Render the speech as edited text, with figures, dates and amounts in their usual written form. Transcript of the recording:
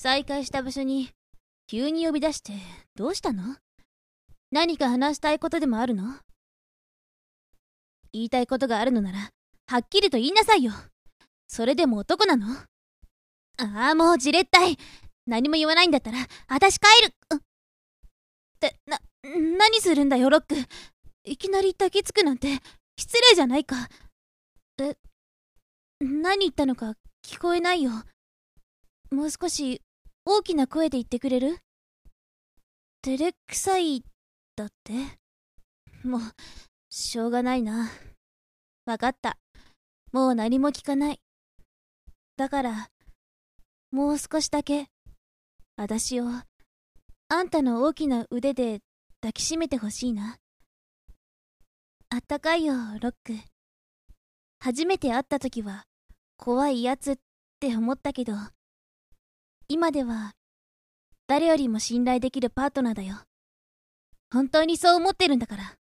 再会した場所に急に呼び出してどうしたの？何か話したいことでもあるの？言いたいことがあるのならはっきりと言いなさいよ。それでも男なの？ああ、もうじれったい。何も言わないんだったら私帰る。何するんだよロック。いきなり抱きつくなんて失礼じゃないか。何言ったのか聞こえないよ。もう少し大きな声で言ってくれる？照れくさいだって？もうしょうがないな。わかった。もう何も聞かない。だからもう少しだけ私をあんたの大きな腕で抱きしめてほしいな。あったかいよロック。初めて会った時は怖いやつって思ったけど、今では誰よりも信頼できるパートナーだよ。本当にそう思ってるんだから。